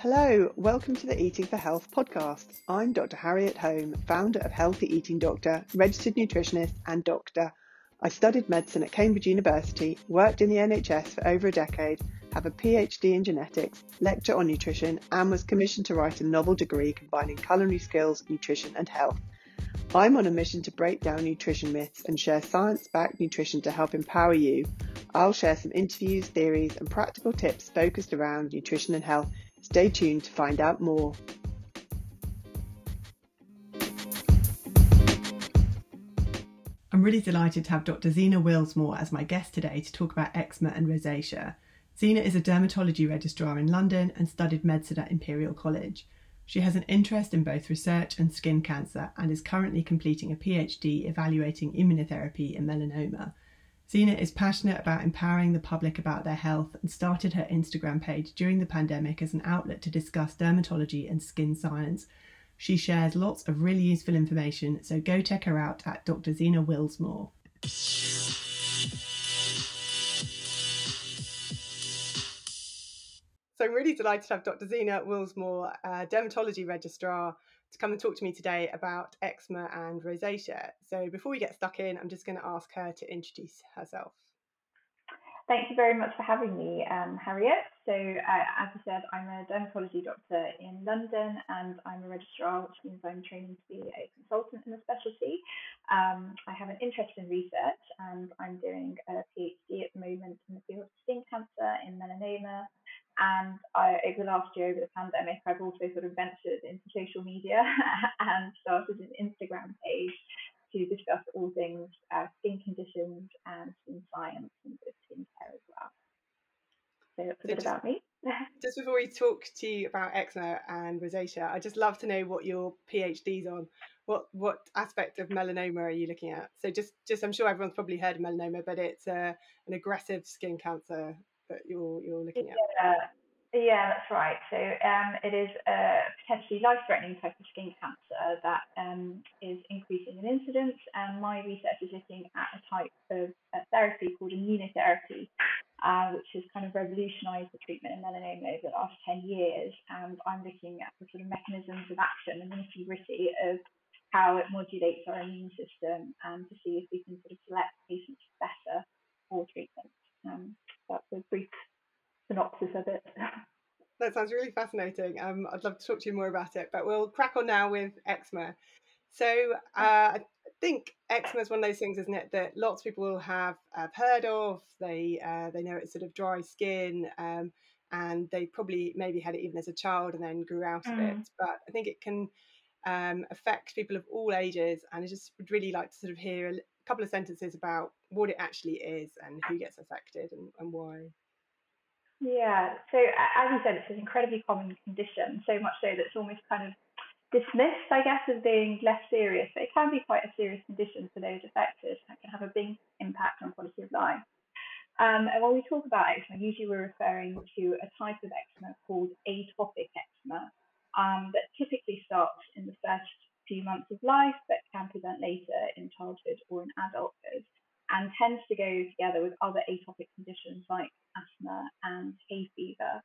Hello, welcome to the Eating for Health podcast. I'm Dr. Harriet Home, founder of Healthy Eating Doctor, registered nutritionist and doctor. I studied medicine at Cambridge University, worked in the NHS for over a decade, have a PhD in genetics, lecture on nutrition, and was commissioned to write a novel degree combining culinary skills, nutrition and health. I'm on a mission to break down nutrition myths and share science-backed nutrition to help empower you. I'll share some interviews, theories and practical tips focused around nutrition and health. Stay tuned to find out more. I'm really delighted to have Dr. Zena Willsmore as my guest today to talk about eczema and rosacea. Zena is a dermatology registrar in London and studied medicine at Imperial College. She has an interest in both research and skin cancer and is currently completing a PhD evaluating immunotherapy in melanoma. Zena is passionate about empowering the public about their health and started her Instagram page during the pandemic as an outlet to discuss dermatology and skin science. She shares lots of really useful information, so go check her out at Dr. Zena Willsmore. So I'm really delighted to have Dr. Zena Willsmore, dermatology registrar, to come and talk to me today about eczema and rosacea. So before we get stuck in, I'm just going to ask her to introduce herself. Thank you very much for having me, Harriet. So as I said, I'm a dermatology doctor in London and I'm a registrar, which means I'm training to be a consultant in the specialty. I have an interest in research and I'm doing a PhD at the moment in the field of skin cancer in melanoma. And over the last year, over the pandemic, I've also sort of ventured into social media and started an Instagram page to discuss all things skin conditions and skin science and skincare as well. So that's a bit about me. Just before we talk to you about eczema and rosacea, I'd just love to know what your PhD's on. What aspect of melanoma are you looking at? So just I'm sure everyone's probably heard of melanoma, but it's an aggressive skin cancer that you're looking at. Yeah, that's right. So it is a potentially life-threatening type of skin cancer that is increasing in incidence. And my research is looking at a type of therapy called immunotherapy, which has kind of revolutionised the treatment of melanoma over the last 10 years. And I'm looking at the sort of mechanisms of action and the nitty-gritty of how it modulates our immune system and to see if we can sort of select patients better for treatment. That's a brief synopsis of it. That sounds really fascinating. I'd love to talk to you more about it, but we'll crack on now with eczema. So I think eczema is one of those things, isn't it, that lots of people have heard of. They know it's sort of dry skin, and they probably maybe had it even as a child and then grew out of it. But I think it can affect people of all ages, and I just would really like to sort of hear a couple of sentences about what it actually is and who gets affected and why. Yeah, so as you said, it's an incredibly common condition, so much so that it's almost kind of dismissed, I guess, as being less serious. But it can be quite a serious condition for those affected. That can have a big impact on quality of life. And when we talk about eczema, usually we're referring to a type of eczema called atopic eczema that typically starts in the first few months of life, but can present later in childhood or in adulthood, and tends to go together with other atopic conditions like asthma and hay fever.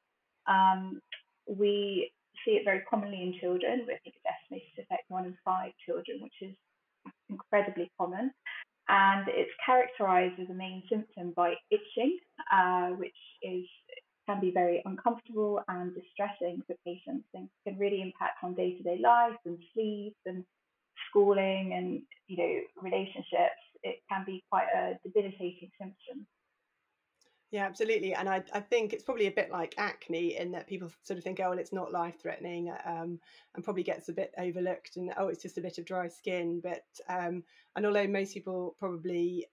We see it very commonly in children. I think it's estimated to affect 1 in 5 children, which is incredibly common. And it's characterized as a main symptom by itching, which can be very uncomfortable and distressing for patients and can really impact on day-to-day life and sleep and schooling and relationships. It can be quite a debilitating symptom. Yeah, absolutely. And I think it's probably a bit like acne in that people sort of think, oh, well, it's not life-threatening, and probably gets a bit overlooked and, oh, it's just a bit of dry skin. But and although most people probably,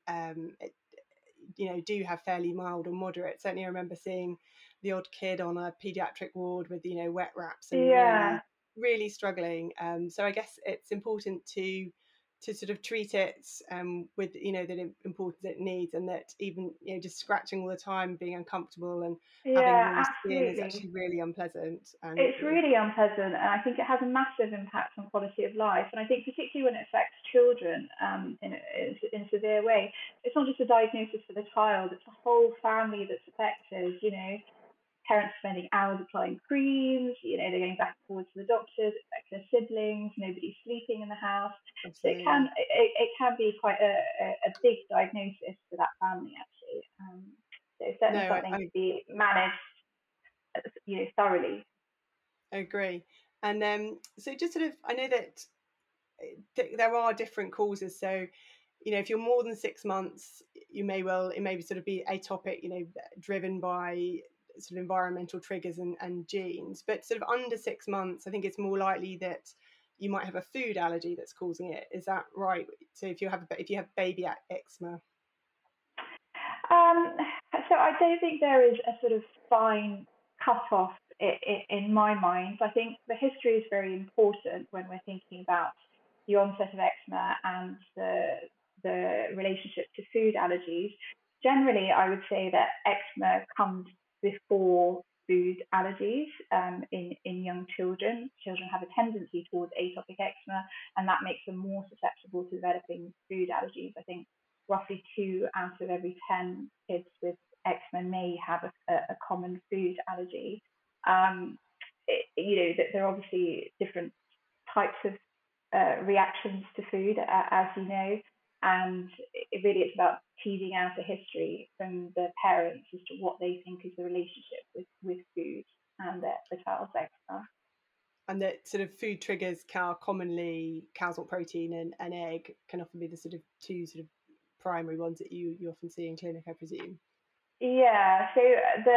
do have fairly mild or moderate, certainly I remember seeing the odd kid on a paediatric ward with, wet wraps and really struggling. So I guess it's important to sort of treat it with the importance it needs, and that even just scratching all the time, being uncomfortable and having raw skin is actually really unpleasant. And it's really unpleasant, and I think it has a massive impact on quality of life. And I think particularly when it affects children in a severe way, it's not just a diagnosis for the child; it's the whole family that's affected. parents are spending hours applying creams, they're going back and forwards to the doctors, expect their siblings, nobody's sleeping in the house. Absolutely. So it can be quite a big diagnosis for that family, actually. So it's certainly something to be managed, thoroughly. I agree. And so just sort of, I know that there are different causes. So, if you're more than 6 months, it may sort of be atopic, driven by sort of environmental triggers and genes. But sort of under 6 months, I think it's more likely that you might have a food allergy that's causing it. Is that right? So if you have baby eczema. So I don't think there is a sort of fine cut-off in my mind. I think the history is very important when we're thinking about the onset of eczema and the relationship to food allergies. Generally, I would say that eczema comes before food allergies in young children. Children have a tendency towards atopic eczema, and that makes them more susceptible to developing food allergies. I think roughly 2 out of every 10 kids with eczema may have a common food allergy. There are obviously different types of reactions to food, as you know, and it's about teasing out a history from the parents as to what they think is the relationship with food and the child's eczema. And that sort of food triggers are commonly cow's milk protein and egg can often be the sort of two sort of primary ones that you often see in clinic, I presume. Yeah, so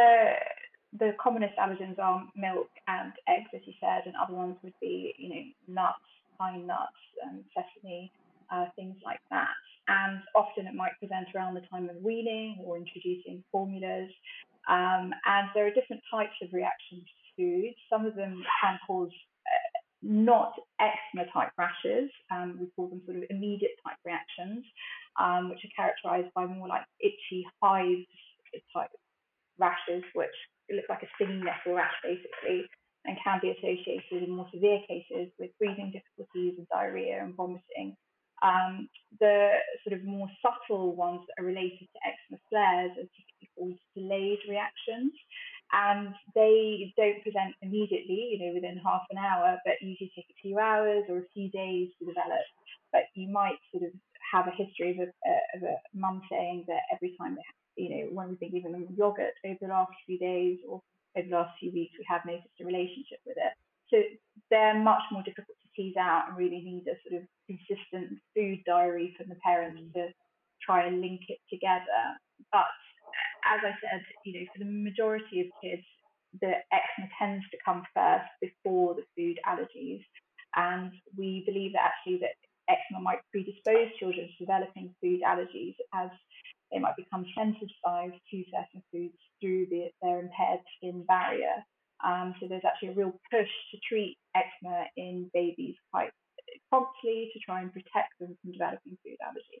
the commonest allergens are milk and eggs, as you said, and other ones would be, nuts, pine nuts, sesame, things like that. And often it might present around the time of weaning or introducing formulas. And there are different types of reactions to food. Some of them can cause not eczema type rashes. We call them sort of immediate type reactions, which are characterized by more like itchy hives type rashes, which look like a stinging nettle rash basically, and can be associated in more severe cases with breathing difficulties and diarrhea and vomiting. The sort of more subtle ones that are related to eczema flares are typically called delayed reactions, and they don't present immediately, within half an hour, but usually take a few hours or a few days to develop. But you might sort of have a history of a mum saying that every time they when we've been giving them yogurt over the last few days or over the last few weeks, we have noticed a relationship with it. So they're much more difficult to tease out and really need a sort of consistent food diary from the parents to try and link it together. But as I said, for the majority of kids, the eczema tends to come first before the food allergies. And we believe that actually that eczema might predispose children to developing food allergies as they might become sensitized to certain foods through their impaired skin barrier. So there's actually a real push to treat eczema in babies quite promptly to try and protect them from developing food allergies.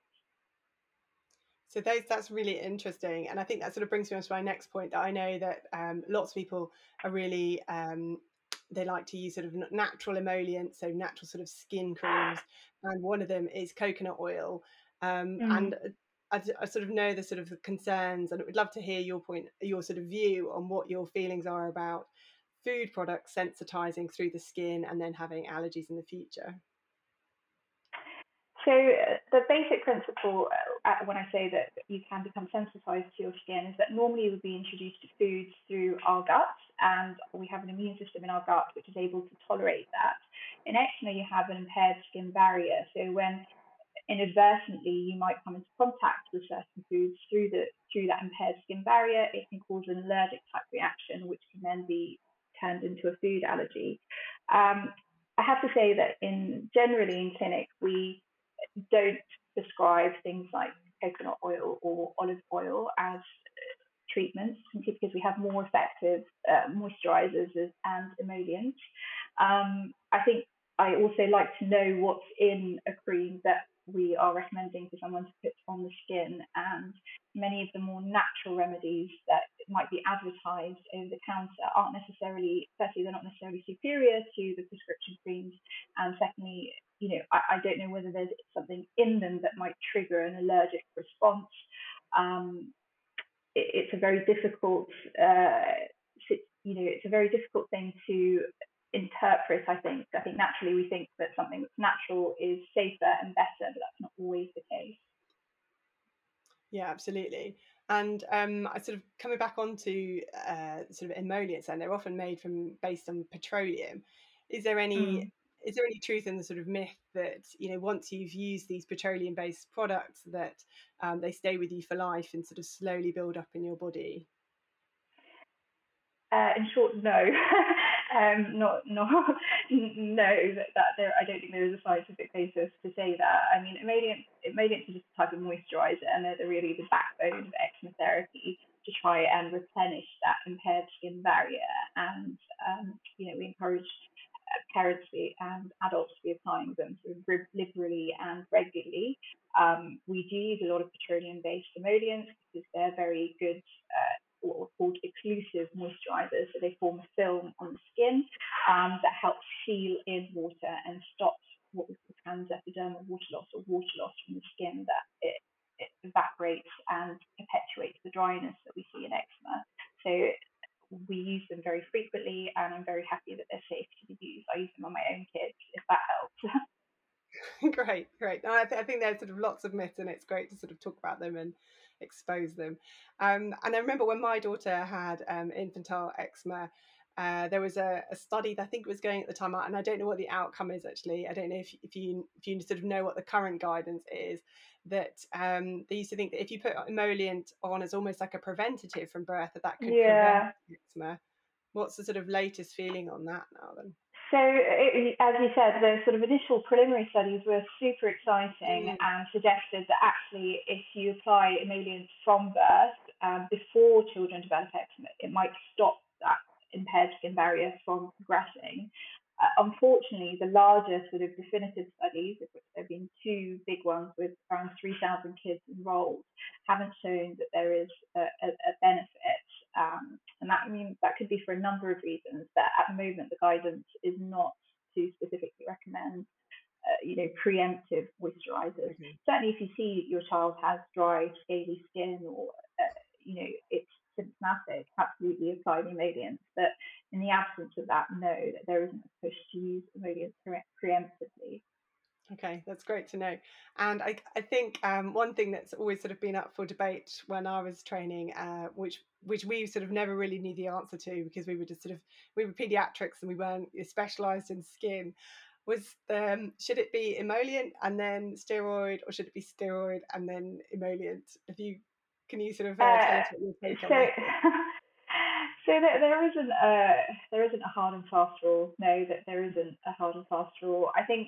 So that's really interesting. And I think that sort of brings me on to my next point, that I know that lots of people are really, they like to use sort of natural emollients, so natural sort of skin creams. And one of them is coconut oil. And I sort of know the sort of concerns, and I would love to hear your sort of view on what your feelings are about food products sensitizing through the skin and then having allergies in the future. So the basic principle when I say that you can become sensitized to your skin is that normally we would be introduced to foods through our gut, and we have an immune system in our gut which is able to tolerate that. In eczema, you have an impaired skin barrier. So when inadvertently you might come into contact with certain foods through that impaired skin barrier, it can cause an allergic type reaction, which can then be turned into a food allergy. I have to say that generally in clinic, we don't prescribe things like coconut oil or olive oil as treatments, simply because we have more effective moisturizers and emollients. I think I also like to know what's in a cream that we are recommending for someone to put on the skin, and many of the more natural remedies that might be advertised over the counter aren't necessarily, firstly, they're not necessarily superior to the prescription creams, and secondly, I don't know whether there's something in them that might trigger an allergic response. It's a very difficult it's a very difficult thing to interpret. I think naturally we think that something that's natural is safer and better, but that's not always the case. Yeah, absolutely. And I sort of coming back onto sort of emollients, and they're often made based on petroleum. Is there any truth in the sort of myth that once you've used these petroleum-based products that they stay with you for life and sort of slowly build up in your body? In short, no. Not no. That there. I don't think there is a scientific basis to say that. I mean, emollients are just a type of moisturizer, and they're really the backbone of eczema therapy to try and replenish that impaired skin barrier. And we encourage parents and adults to be applying them sort of liberally and regularly. We do use a lot of petroleum-based emollients because they're very good, what are called occlusive moisturizers. So they form a film on the skin that helps seal in water and stops what we call transepidermal water loss, or water loss from the skin, that it evaporates and perpetuates the dryness that we see in eczema. So we use them very frequently, and I'm very happy that they're safe to be used. I use them on my own kids, if that helps. Great. No, I think there's sort of lots of myths, and it's great to sort of talk about them and expose them. And I remember when my daughter had infantile eczema, there was a study that I think was going at the time, and I don't know what the outcome is actually. I don't know if you sort of know what the current guidance is, that they used to think that if you put emollient on as almost like a preventative from birth, that could prevent eczema. What's the sort of latest feeling on that now then? So, as you said, the sort of initial preliminary studies were super exciting and suggested that actually, if you apply emollients from birth before children develop eczema, it might stop that impaired skin barrier from progressing. Unfortunately, the larger sort of definitive studies, of which there have been two big ones with around 3,000 kids enrolled, haven't shown that there is a benefit. And that could be for a number of reasons. But at the moment, the guidance is not to specifically recommend, preemptive moisturizers. Mm-hmm. Certainly, if you see your child has dry, scaly skin, or it's symptomatic, absolutely apply the emollients. But in the absence of that, no, that there isn't a push to use emollients preemptively. Okay, that's great to know. And I think one thing that's always sort of been up for debate when I was training, which we sort of never really knew the answer to, because we were pediatrics and we weren't specialised in skin, was should it be emollient and then steroid, or should it be steroid and then emollient? Can you sort of tell us what your take on that? So there isn't a hard and fast rule. No, that there isn't a hard and fast rule. I think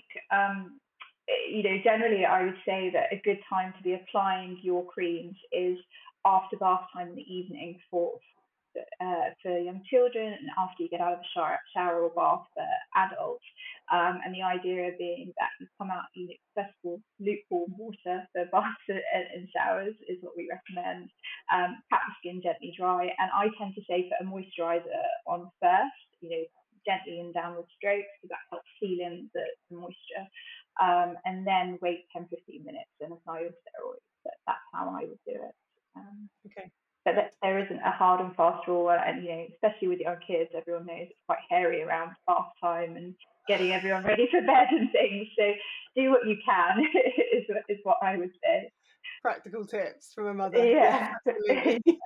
generally I would say that a good time to be applying your creams is after bath time in the evening for young children, and after you get out of the shower or bath for adults. And the idea being that you come out in accessible lukewarm water for baths and showers is what we recommend. Pat the skin gently dry, and I tend to say put a moisturizer on first, gently in downward strokes, because that helps seal in the moisture, and then wait 10-15 minutes and apply your steroids. But that's how I would do it. Okay. But there isn't a hard and fast rule, and especially with young kids, everyone knows it's quite hairy around bath time and getting everyone ready for bed and things. So do what you can is what I would say. Practical tips from a mother. Yeah, absolutely.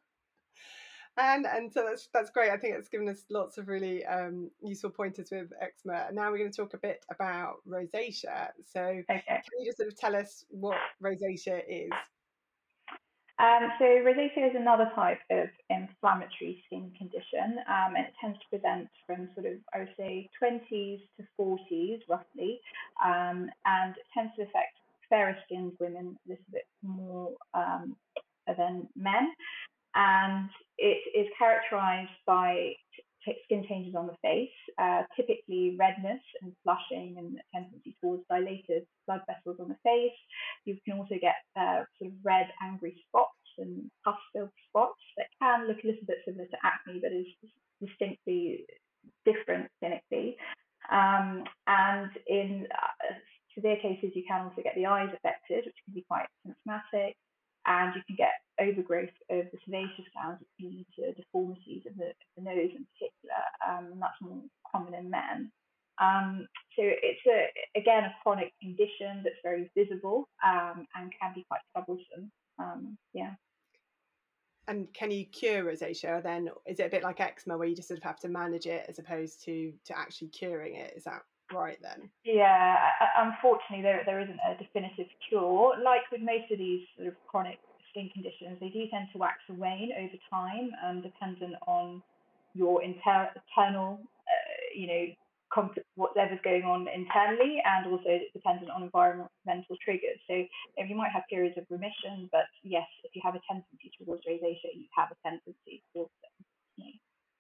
And so that's great. I think it's given us lots of really useful pointers with eczema. And now we're going to talk a bit about rosacea. So okay. Can you just sort of tell us what rosacea is? So rosacea is another type of inflammatory skin condition, and it tends to present from sort of, I would say, 20s to 40s roughly, and it tends to affect fairer skinned women a little bit more than men, and it is characterized by skin changes on the face, typically redness and flushing and a tendency towards dilated blood vessels on the face. You can also get sort of red, angry spots and pus-filled spots that can look a little bit similar to acne, but is distinctly different clinically. And in severe cases, you can also get the eyes affected, which can be quite symptomatic, and you can get overgrowth overgrowth of the sebaceous glands, which can lead to deformities of the nose in particular, and that's more common in men. So it's again a chronic condition that's very visible and can be quite troublesome. Yeah. And can you cure rosacea then? Is it a bit like eczema where you just sort of have to manage it as opposed to actually curing it? Is that right then? Yeah, unfortunately, there isn't a definitive cure. Like with most of these sort of chronic skin conditions, they do tend to wax and wane over time, dependent on your internal, whatever's going on internally, and also dependent on environmental triggers. So you might have periods of remission, but yes, if you have a tendency towards rosacea, you have a tendency towards them.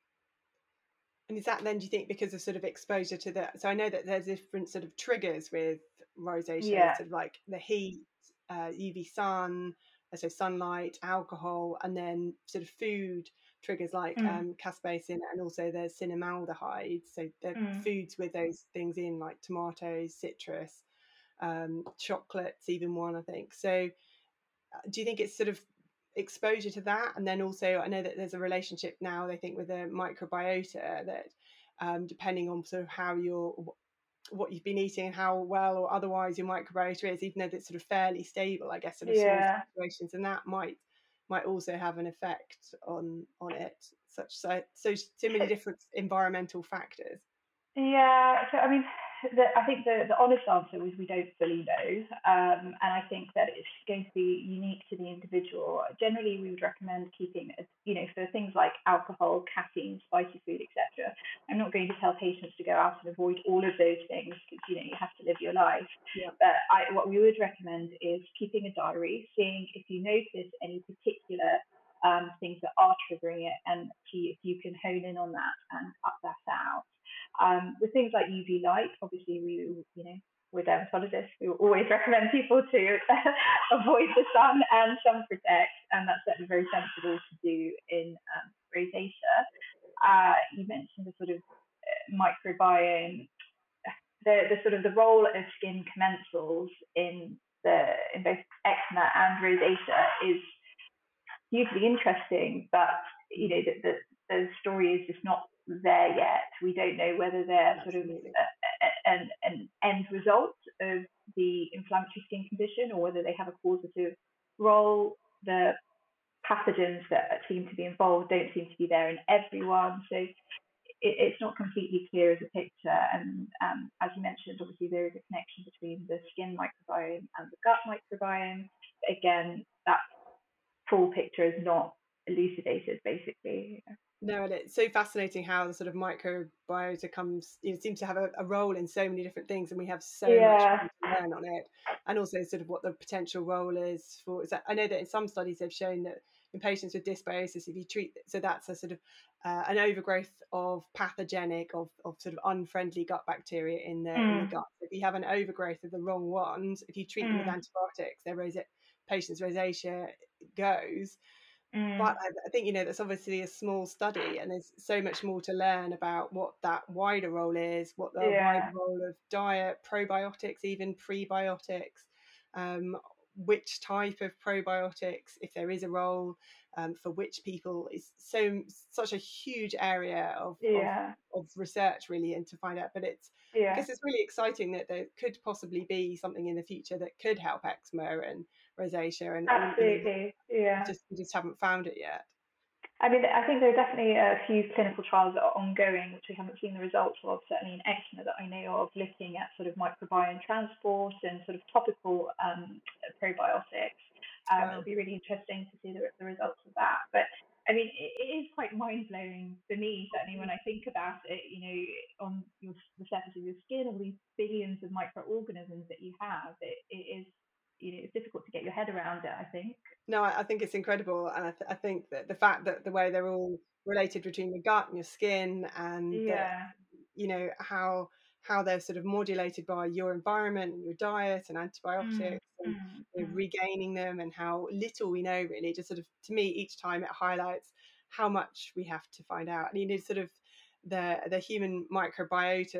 And is that then, do you think, because of sort of exposure to the, so I know that there's different sort of triggers with rosacea, sort of like the heat, UV sun, so sunlight, alcohol, and then sort of food triggers like caspacin, and also there's cinnamaldehyde, so the foods with those things in, like tomatoes, citrus, chocolates, even one, I think. So do you think it's sort of exposure to that? And then also I know that there's a relationship now, I think, with the microbiota, that depending on sort of how what you've been eating and how well or otherwise your microbiota is, even though it's sort of fairly stable, I guess, sort of small situations, and that might also have an effect on it, so many different environmental factors. Yeah, so I mean, I think the honest answer is we don't fully know, and I think that it's going to be unique to the individual. Generally, we would recommend keeping, for things like alcohol, caffeine, spicy food, etc. I'm not going to tell patients to go out and avoid all of those things because you have to live your life. Yeah. But what we would recommend is keeping a diary, seeing if you notice any particular things that are triggering it, and see if you can hone in on that and cut that out. With things like UV light, obviously we're dermatologists. We always recommend people to avoid the sun and sun protect, and that's certainly very sensible to do in rosacea. You mentioned the sort of microbiome, the sort of the role of skin commensals in both eczema and rosacea is hugely interesting, but the story is just not there yet. We don't know whether they're sort of an end result of the inflammatory skin condition or whether they have a causative role. The pathogens that seem to be involved don't seem to be there in everyone, so it's not completely clear as a picture. And as you mentioned, obviously there is a connection between the skin microbiome and the gut microbiome. Again, that full picture is not elucidated, basically. No, and it's so fascinating how the sort of microbiota seems to have a role in so many different things, and we have so much to learn on it, and also sort of what the potential role is for. I know that in some studies they've shown that in patients with dysbiosis, if you treat, so that's a sort of an overgrowth of pathogenic, of sort of unfriendly gut bacteria in the gut. If you have an overgrowth of the wrong ones, if you treat them with antibiotics, patients' rosacea goes. But I think, that's obviously a small study, and there's so much more to learn about what that wider role is, what the wider role of diet, probiotics, even prebiotics, which type of probiotics, if there is a role, for which people, is such a huge area of research, really, and to find out. But I guess it's really exciting that there could possibly be something in the future that could help eczema and rosacea, and absolutely, we just haven't found it yet. I mean, I think there are definitely a few clinical trials that are ongoing, which we haven't seen the results of, certainly in eczema that I know of, looking at sort of microbiome transport and sort of topical probiotics. It'll be really interesting to see the results of that. But I mean, it is quite mind-blowing for me, certainly when I think about it, on the surface of your skin, all these billions of microorganisms that you have, it is, it's difficult to get your head around it, I think. No, I think it's incredible. And I think that the fact that the way they're all related between the gut and your skin, and how they're sort of modulated by your environment and your diet and antibiotics and regaining them, and how little we know, really, just sort of, to me, each time it highlights how much we have to find out. And sort of the human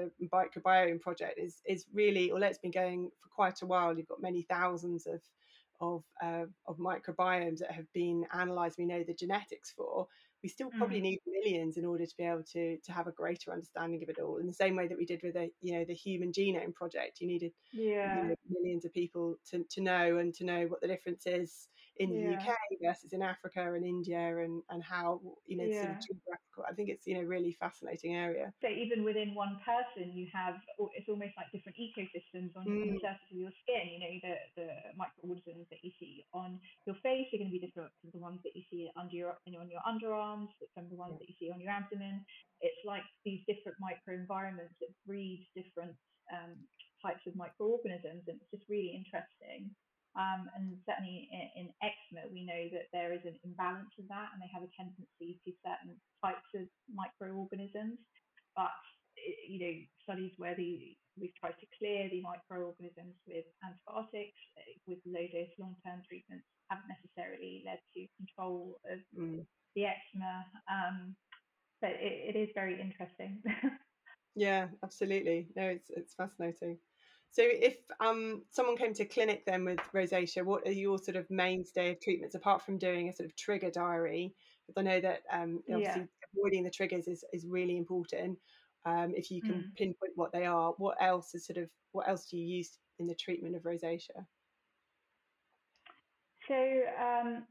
microbiome project is really, although it's been going for quite a while, you've got many thousands of of microbiomes that have been analysed, we know the genetics for, we still probably need millions in order to be able to have a greater understanding of it all. In the same way that we did with the Human Genome Project, you needed millions of people to know what the difference is in the UK versus in Africa and India, and how sort of geographical. I think it's really fascinating area. So even within one person, you have, it's almost like different ecosystems on the surface of your skin. The microorganisms that you see on your face are going to be different from the ones that you see on your underarms, from the ones that you see on your abdomen. It's like these different microenvironments that breed different types of microorganisms, and it's just really interesting. And certainly in eczema, we know that there is an imbalance of that, and they have a tendency to certain types of microorganisms. But studies where we've tried to clear the microorganisms with antibiotics, with low-dose long-term treatments, haven't necessarily led to control of the eczema. But it is very interesting. Yeah, absolutely. No, it's fascinating. So if someone came to clinic then with rosacea, what are your sort of mainstay of treatments, apart from doing a sort of trigger diary? Because I know that obviously avoiding the triggers is really important. If you can pinpoint what they are, what else do you use in the treatment of rosacea? So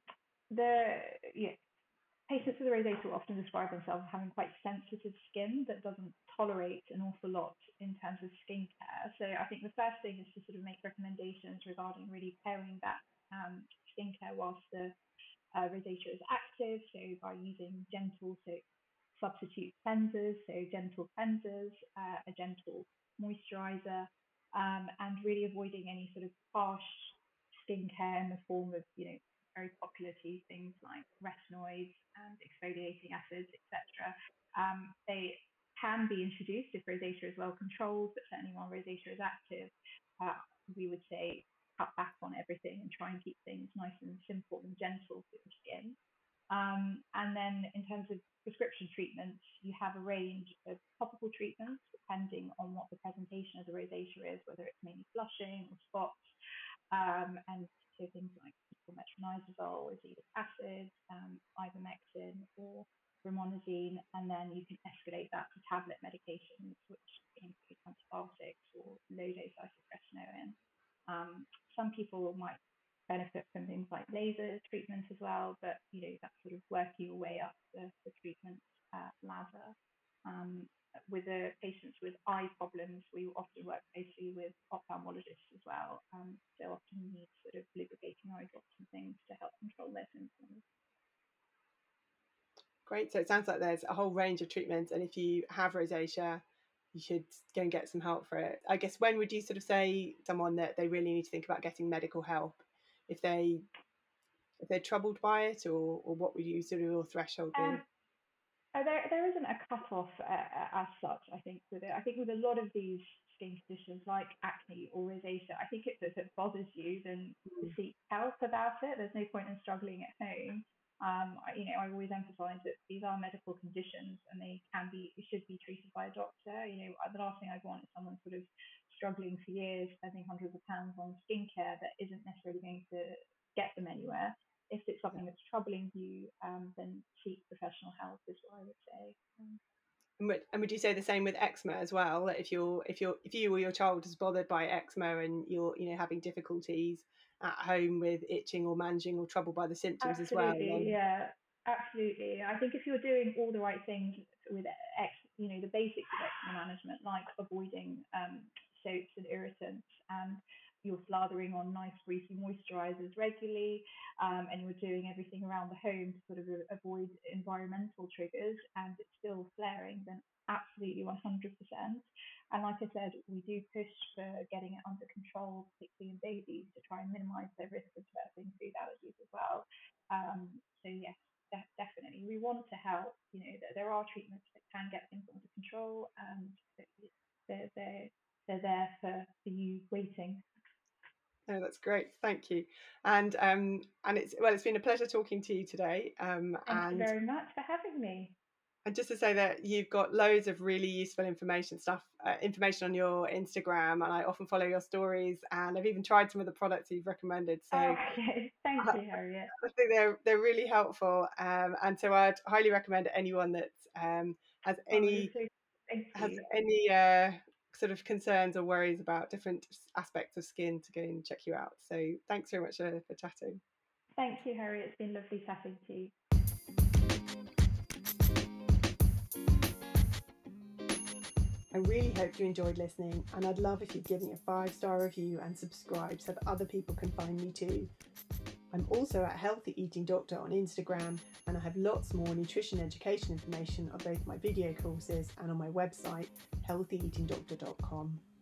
patients with rosacea will often describe themselves as having quite sensitive skin that doesn't tolerate an awful lot in terms of skincare. So I think the first thing is to sort of make recommendations regarding really pairing that skincare whilst the rosacea is active. So by using substitute cleansers, so gentle cleansers, a gentle moisturizer, and really avoiding any sort of harsh skincare in the form of, very popular things like retinoids and exfoliating acids, etc. They can be introduced if rosacea is well controlled, but certainly while rosacea is active, we would say cut back on everything and try and keep things nice and simple and gentle for the skin. And then in terms of prescription treatments, you have a range of topical treatments depending on what the presentation of the rosacea is, whether it's mainly flushing or spots, and so things like metronidazole, azelaic acid, ivermectin, or brimonidine, and then you can escalate that to tablet medications, which include antibiotics or low-dose isotretinoin. Some people might benefit from things like laser treatments as well, but that's sort of working your way up the treatment ladder. With the patients with eye problems, we often work closely with ophthalmologists as well. They often need sort of lubricating eye drops and things to help control their symptoms. Great. So it sounds like there's a whole range of treatments, and if you have rosacea, you should go and get some help for it. I guess, when would you sort of say to someone that they really need to think about getting medical help if they're troubled by it, or what would you sort of your threshold be? There isn't a cutoff as such. I think with a lot of these skin conditions like acne or rosacea, I think if it bothers you, then seek help about it. There's no point in struggling at home. I always emphasise that these are medical conditions and they should be treated by a doctor. The last thing I'd want is someone sort of struggling for years, spending hundreds of pounds on skincare that isn't necessarily going to get them anywhere. If it's something that's troubling you, then seek professional help is what I would say. And would you say the same with eczema as well? That if you or your child is bothered by eczema and you're having difficulties at home with itching or managing or troubled by the symptoms as well? Yeah, absolutely. I think if you're doing all the right things with the basics of eczema management, like avoiding soaps and irritants, and you're slathering on nice greasy moisturizers regularly, and you're doing everything around the home to sort of avoid environmental triggers, and it's still flaring, then absolutely 100%. And like I said, we do push for getting it under control, particularly in babies, to try and minimize their risk of developing food allergies as well. So yes, definitely, we want to help. There are treatments that can get things under control, and they're there for you waiting. Oh, that's great. Thank you. And it's been a pleasure talking to you today. Thank you very much for having me. And just to say that you've got loads of really useful information on your Instagram, and I often follow your stories, and I've even tried some of the products you've recommended. So okay, thank you, Harriet. I think they're really helpful, and so I'd highly recommend anyone that has any sort of concerns or worries about different aspects of skin to go and check you out. So thanks very much for chatting. Thank you, Harriet. It's been lovely chatting to you. I really hope you enjoyed listening, and I'd love if you'd give me a 5-star review and subscribe so that other people can find me too. I'm also at Healthy Eating Doctor on Instagram, and I have lots more nutrition education information on both my video courses and on my website, healthyeatingdoctor.com.